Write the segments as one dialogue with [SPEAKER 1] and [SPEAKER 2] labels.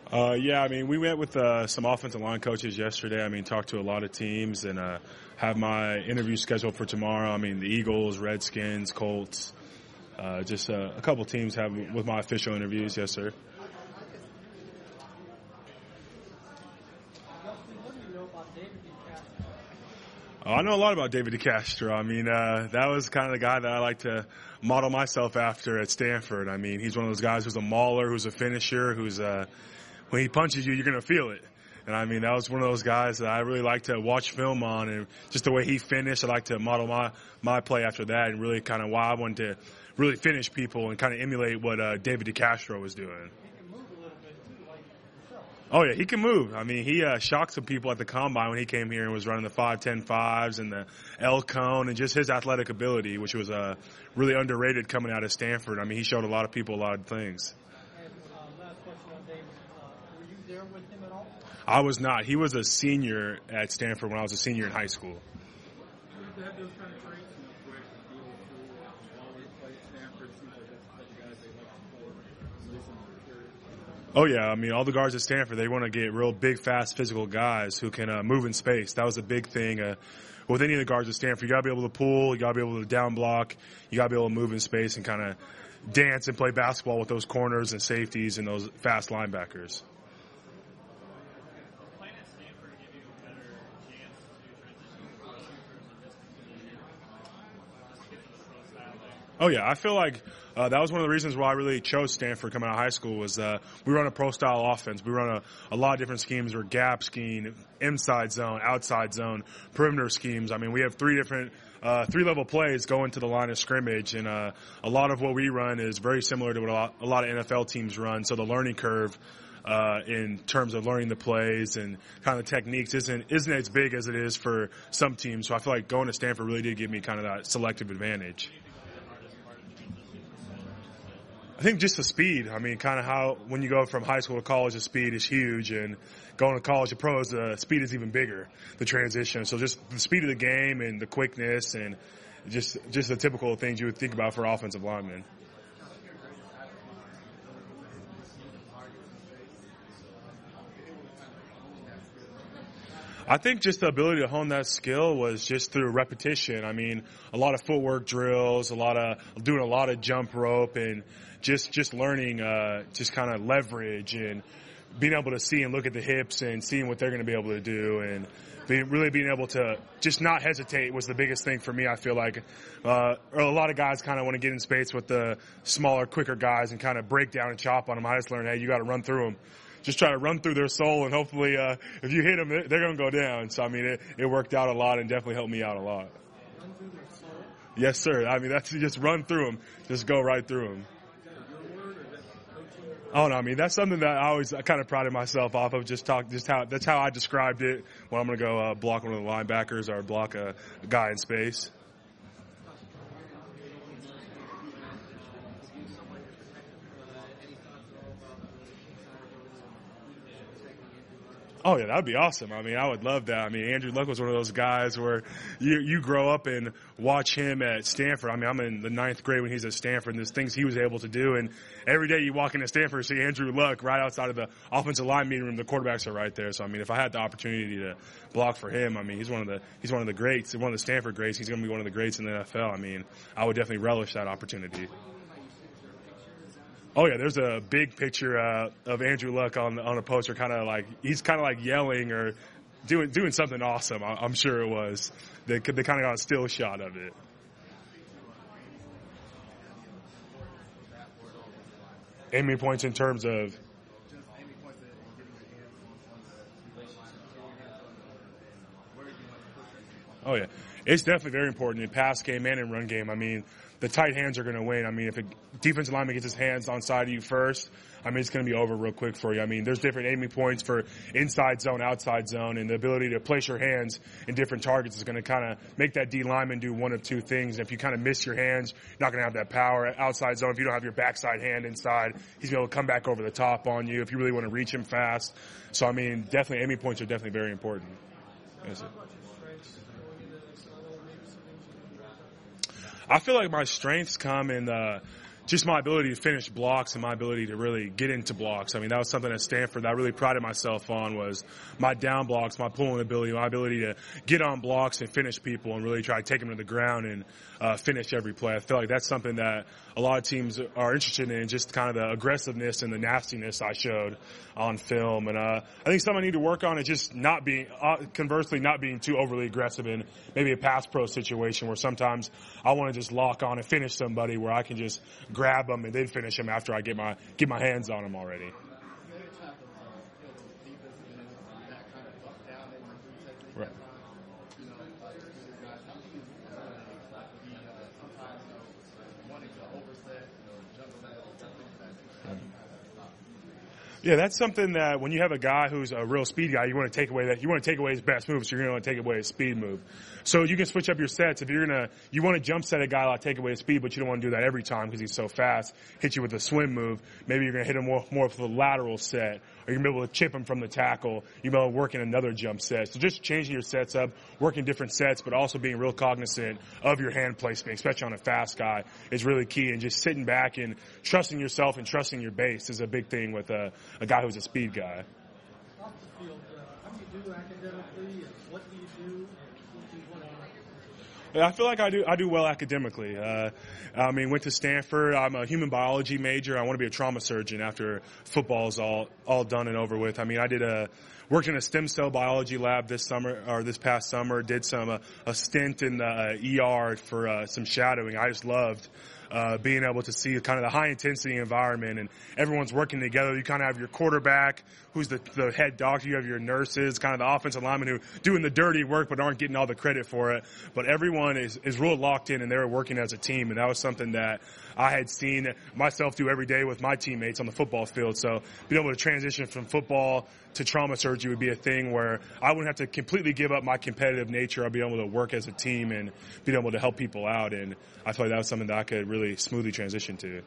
[SPEAKER 1] Yeah, I mean, we met with some offensive line coaches yesterday. I mean, talked to a lot of teams and have my interview scheduled for tomorrow. I mean, the Eagles, Redskins, Colts, just a couple teams have with my official interviews. Yes, sir. I know a lot about David DeCastro. I mean, that was kind of the guy that I like to model myself after at Stanford. I mean, he's one of those guys who's a mauler, who's a finisher, who's when he punches you, you're going to feel it. And, I mean, that was one of those guys that I really like to watch film on. And just the way he finished, I like to model my play after that and really kind of why I wanted to really finish people and kind of emulate what David DeCastro was doing. Oh, yeah, he can move. I mean, he shocked some people at the Combine when he came here and was running the 5.10.5s and the L cone and just his athletic ability, which was really underrated coming out of Stanford. I mean, he showed a lot of people a lot of things.
[SPEAKER 2] Last question on David. Were you there with him at all?
[SPEAKER 1] I was not. He was a senior at Stanford when I was a senior in high school.
[SPEAKER 3] To have those kind of traits, quick, be able to always play at Stanford, seems like that's the type of guys they like to pull in their career.
[SPEAKER 1] Oh, yeah. I mean, all the guards at Stanford, they want to get real big, fast, physical guys who can move in space. That was a big thing. With any of the guards at Stanford, you got to be able to pull, you got to be able to down block, you got to be able to move in space and kind of dance and play basketball with those corners and safeties and those fast linebackers. Oh, yeah. I feel like that was one of the reasons why I really chose Stanford coming out of high school was we run a pro-style offense. We run a lot of different schemes. We're gap scheme, inside zone, outside zone, perimeter schemes. I mean, we have three-level plays going to the line of scrimmage, and a lot of what we run is very similar to what a lot of NFL teams run. So the learning curve in terms of learning the plays and kind of techniques isn't as big as it is for some teams. So I feel like going to Stanford really did give me kind of that selective advantage. I think just the speed. I mean, kind of how when you go from high school to college, the speed is huge, and going to college to pros, the speed is even bigger, the transition. So just the speed of the game and the quickness and just the typical things you would think about for offensive linemen. I think just the ability to hone that skill was just through repetition. I mean, a lot of footwork drills, doing a lot of jump rope, and just learning just kind of leverage and being able to see and look at the hips and seeing what they're going to be able to do, and really being able to just not hesitate was the biggest thing for me. I feel like a lot of guys kind of want to get in space with the smaller, quicker guys and kind of break down and chop on them. I just learned, hey, you got to run through them. Just try to run through their soul, and hopefully if you hit them, they're going to go down. So, I mean, it worked out a lot and definitely helped me out a lot.
[SPEAKER 2] Run through their soul?
[SPEAKER 1] Yes, sir. I mean, that's just run through them. Just go right through them.
[SPEAKER 3] Is that your word or is that coaching?
[SPEAKER 1] Oh, no, I mean, that's something that I kind of prided myself off of, that's how I described it when I'm going to go block one of the linebackers or block a guy in space. Oh, yeah, that would be awesome. I mean, I would love that. I mean, Andrew Luck was one of those guys where you grow up and watch him at Stanford. I mean, I'm in the 9th grade when he's at Stanford, and there's things he was able to do. And every day you walk into Stanford, see Andrew Luck right outside of the offensive line meeting room. The quarterbacks are right there. So, I mean, if I had the opportunity to block for him, I mean, he's one of the greats, one of the Stanford greats. He's going to be one of the greats in the NFL. I mean, I would definitely relish that opportunity. Oh, yeah, there's a big picture of Andrew Luck on a poster, he's kind of like yelling or doing something awesome. I'm sure it was. They kind of got a still shot of it. Aiming points in terms of? Oh, yeah. It's definitely very important in pass game and in run game. I mean, the tight hands are going to win. I mean, if a defensive lineman gets his hands on side of you first, I mean, it's going to be over real quick for you. I mean, there's different aiming points for inside zone, outside zone, and the ability to place your hands in different targets is going to kind of make that D lineman do one of two things. If you kind of miss your hands, you're not going to have that power. Outside zone, if you don't have your backside hand inside, he's going to be able to come back over the top on you if you really want to reach him fast. So, I mean, definitely aiming points are definitely very important. I feel like my strengths come in just my ability to finish blocks and my ability to really get into blocks. I mean, that was something at Stanford that I really prided myself on, was my down blocks, my pulling ability, my ability to get on blocks and finish people and really try to take them to the ground and finish every play. I feel like that's something that a lot of teams are interested in, just kind of the aggressiveness and the nastiness I showed on film. And I think something I need to work on is just not being, conversely, not being too overly aggressive in maybe a pass pro situation where sometimes I want to just lock on and finish somebody where I can just grab them and then finish them after I get my hands on them already. Right. Yeah, that's something that when you have a guy who's a real speed guy, you want to take away his best move, so you're going to want to take away his speed move. So you can switch up your sets. If you want to jump set a guy, like take away his speed, but you don't want to do that every time because he's so fast. Hit you with a swim move. Maybe you're going to hit him more with a lateral set, or you're going to be able to chip him from the tackle. You're going to work in another jump set. So just changing your sets up, working different sets, but also being real cognizant of your hand placement, especially on a fast guy, is really key. And just sitting back and trusting yourself and trusting your base is a big thing with a guy who's a speed guy.
[SPEAKER 2] Off the field, how do you do academically, and what do you do, and what do you want to do?
[SPEAKER 1] I feel like I do well academically. Went to Stanford. I'm a human biology major. I want to be a trauma surgeon after football's all done and over with. I mean, worked in a stem cell biology lab this past summer. Did a stint in the ER for some shadowing. I just loved being able to see kind of the high intensity environment and everyone's working together. You kind of have your quarterback, who's the head doctor. You have your nurses, kind of the offensive linemen who doing the dirty work but aren't getting all the credit for it. But everyone is real locked in and they're working as a team. And that was something that I had seen myself do every day with my teammates on the football field. So being able to transition from football to trauma surgery would be a thing where I wouldn't have to completely give up my competitive nature. I'd be able to work as a team and be able to help people out. And I feel like that was something that I could really smoothly transition to.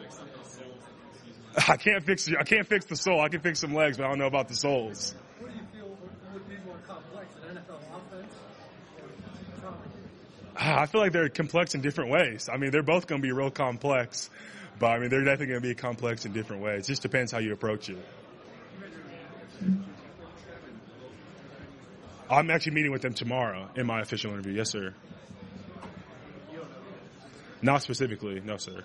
[SPEAKER 1] I can't fix the soul. I can fix some legs, but I don't know about the souls.
[SPEAKER 2] What do you feel would be more complex, an NFL offense or trauma?
[SPEAKER 1] I feel like they're complex in different ways. I mean, they're both going to be real complex, but I mean, they're definitely going to be complex in different ways. It just depends how you approach it. I'm actually meeting with them tomorrow in my official interview. Yes, sir. Not specifically. No, sir.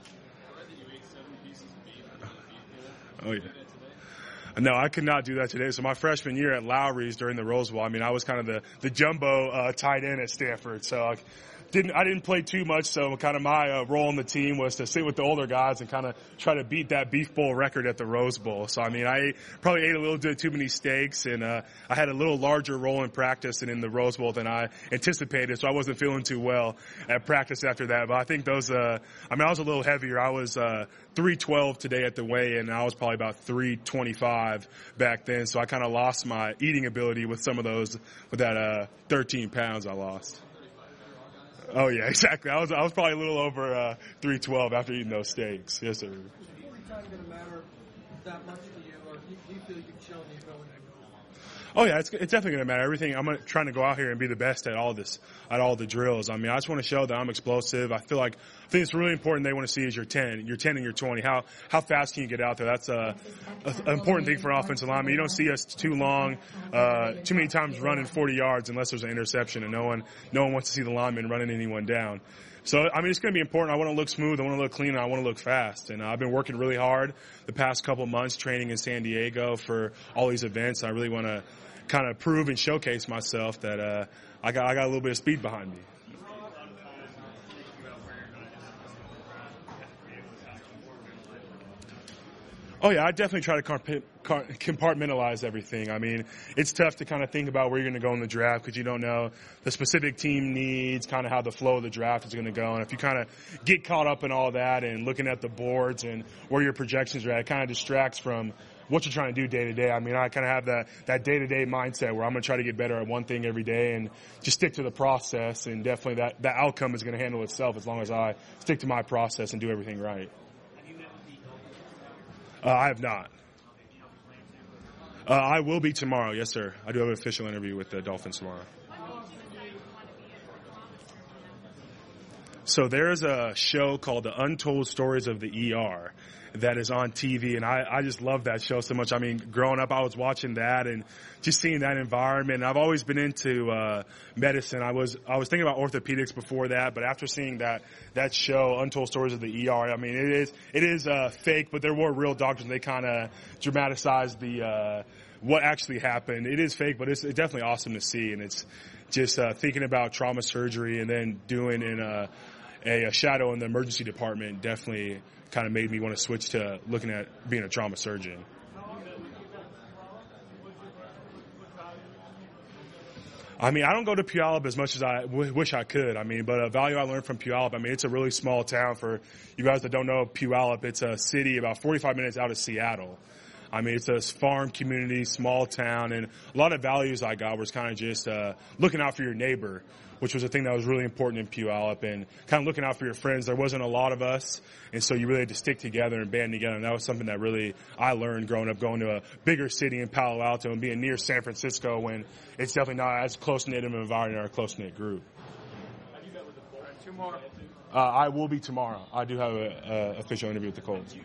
[SPEAKER 1] Oh, yeah. No, I could not do that today. So my freshman year at Lowry's during the Rose Bowl, I mean, I was kind of the jumbo tight end at Stanford. So I didn't play too much. So kind of my role on the team was to sit with the older guys and kind of try to beat that Beef Bowl record at the Rose Bowl. So I mean, I probably ate a little bit too many steaks, and I had a little larger role in practice and in the Rose Bowl than I anticipated. So I wasn't feeling too well at practice after that. But I think I was a little heavier. I was 312 today at the weigh-in, and I was probably about 325 back then. So I kind of lost my eating ability with some of those, with that 13 pounds I lost. Oh yeah, exactly. I was probably a little over 312 after eating those steaks. Yes, sir.
[SPEAKER 2] Is 40 time going to matter that much to you, or do you feel you've shown the ability?
[SPEAKER 1] Oh yeah, it's definitely going to matter. Everything. I'm trying to go out here and be the best at all the drills. I mean, I just want to show that I'm explosive. I think it's really important. They want to see is your 10 and your 20. How fast can you get out there? That's an important thing for an offensive lineman. You don't see us too many times running 40 yards unless there's an interception, and no one wants to see the lineman running anyone down. So, I mean, it's going to be important. I want to look smooth. I want to look clean. And I want to look fast. And I've been working really hard the past couple months training in San Diego for all these events. I really want to kind of prove and showcase myself that I got a little bit of speed behind me. Oh yeah, I definitely try to compartmentalize everything. I mean, it's tough to kind of think about where you're going to go in the draft because you don't know the specific team needs, kind of how the flow of the draft is going to go. And if you kind of get caught up in all that and looking at the boards and where your projections are at, it kind of distracts from what you're trying to do day to day. I mean, I kind of have that day-to-day mindset where I'm going to try to get better at one thing every day and just stick to the process. And definitely that outcome is going to handle itself as long as I stick to my process and do everything right. I have not. I will be tomorrow. Yes, sir. I do have an official interview with the Dolphins tomorrow. So there's a show called The Untold Stories of the ER that is on TV, and I just love that show so much. I mean, growing up, I was watching that and just seeing that environment. And I've always been into medicine. I was thinking about orthopedics before that, but after seeing that show, Untold Stories of the ER, I mean, it is fake, but there were real doctors, and they kind of dramatized the what actually happened. It is fake, but it's definitely awesome to see, and it's just thinking about trauma surgery and then doing in a shadow in the emergency department definitely kind of made me want to switch to looking at being a trauma surgeon. I mean, I don't go to Puyallup as much as I wish I could. I mean, but a value I learned from Puyallup, I mean, it's a really small town. For you guys that don't know Puyallup, it's a city about 45 minutes out of Seattle. I mean, it's a farm community, small town, and a lot of values I got was kind of just looking out for your neighbor, which was a thing that was really important in Puyallup, and kind of looking out for your friends. There wasn't a lot of us, and so you really had to stick together and band together, and that was something that really I learned growing up, going to a bigger city in Palo Alto and being near San Francisco when it's definitely not as close-knit of an environment or a close-knit group.
[SPEAKER 3] Have you met with the Colts? Two more.
[SPEAKER 1] I will be tomorrow. I do have an official interview with the Colts.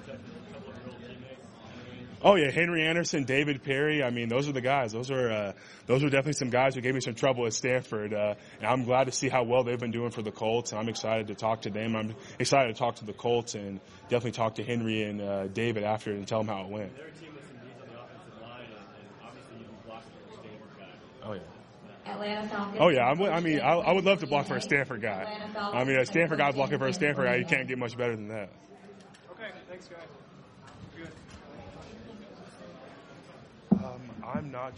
[SPEAKER 1] Oh yeah, Henry Anderson, David Perry. I mean, those are the guys. Those are definitely some guys who gave me some trouble at Stanford. And I'm glad to see how well they've been doing for the Colts. And I'm excited to talk to them. I'm excited to talk to the Colts and definitely talk to Henry and David after and tell them how it went.
[SPEAKER 4] They're a team with some needs on the offensive line, and obviously you can block for a Stanford guy.
[SPEAKER 1] Oh yeah.
[SPEAKER 5] Atlanta Falcons.
[SPEAKER 1] Oh yeah. I would love to block for a Stanford guy. I mean, a Stanford guy blocking for a Stanford guy, you can't get much better than that.
[SPEAKER 3] Okay, thanks, guys. Good.
[SPEAKER 1] I'm not